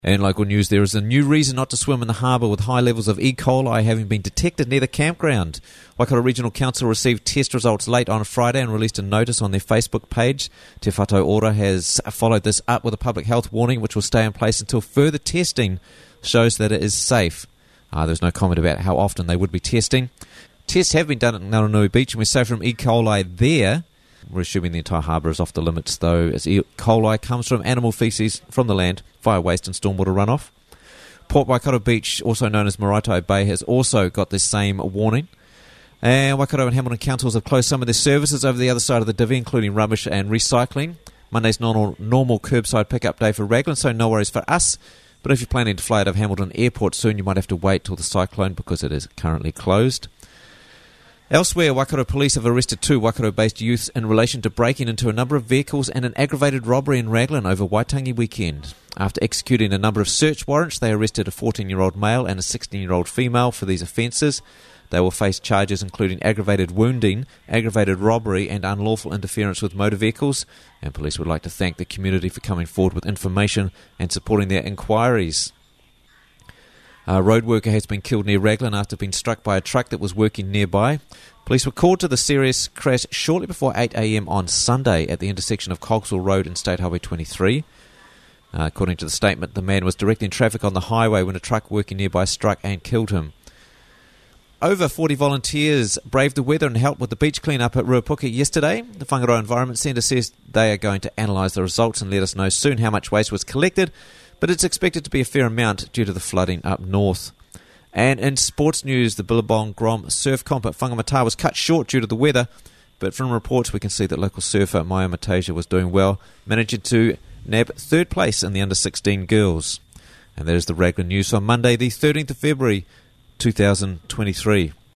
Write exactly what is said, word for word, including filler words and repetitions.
And local news, there is a new reason not to swim in the harbour with high levels of E. coli having been detected near the campground. Waikato Regional Council received test results late on Friday and released a notice on their Facebook page. Te Whātau Ora has followed this up with a public health warning which will stay in place until further testing shows that it is safe. Uh, there's no comment about how often they would be testing. Tests have been done at Ngaranui Beach and we're safe from E. coli there. We're assuming the entire harbour is off the limits, though, as E. coli comes from animal faeces from the land, fire waste and stormwater runoff. Port Waikato Beach, also known as Maraetai Bay, has also got this same warning. And Waikato and Hamilton councils have closed some of their services over the other side of the divvy, including rubbish and recycling. Monday's normal, normal curbside pickup day for Raglan, so no worries for us. But if you're planning to fly out of Hamilton Airport soon, you might have to wait till the cyclone because it is currently closed. Elsewhere, Waikato police have arrested two Waikato-based youths in relation to breaking into a number of vehicles and an aggravated robbery in Raglan over Waitangi weekend. After executing a number of search warrants, they arrested a fourteen-year-old male and a sixteen-year-old female for these offences. They will face charges including aggravated wounding, aggravated robbery and unlawful interference with motor vehicles. And police would like to thank the community for coming forward with information and supporting their inquiries. A road worker has been killed near Raglan after being struck by a truck that was working nearby. Police were called to the serious crash shortly before eight a.m. on Sunday at the intersection of Cogswell Road and State Highway twenty-three. Uh, according to the statement, the man was directing traffic on the highway when a truck working nearby struck and killed him. Over forty volunteers braved the weather and helped with the beach clean-up at Ruapuka yesterday. The Whangaroa Environment Centre says they are going to analyse the results and let us know soon how much waste was collected, but it's expected to be a fair amount due to the flooding up north. And in sports news, the Billabong Grom Surf Comp at Whangamata was cut short due to the weather, but from reports we can see that local surfer Maya Matasia was doing well, managing to nab third place in the under sixteen girls. And that is the Raglan News on Monday, the thirteenth of February, two thousand twenty-three.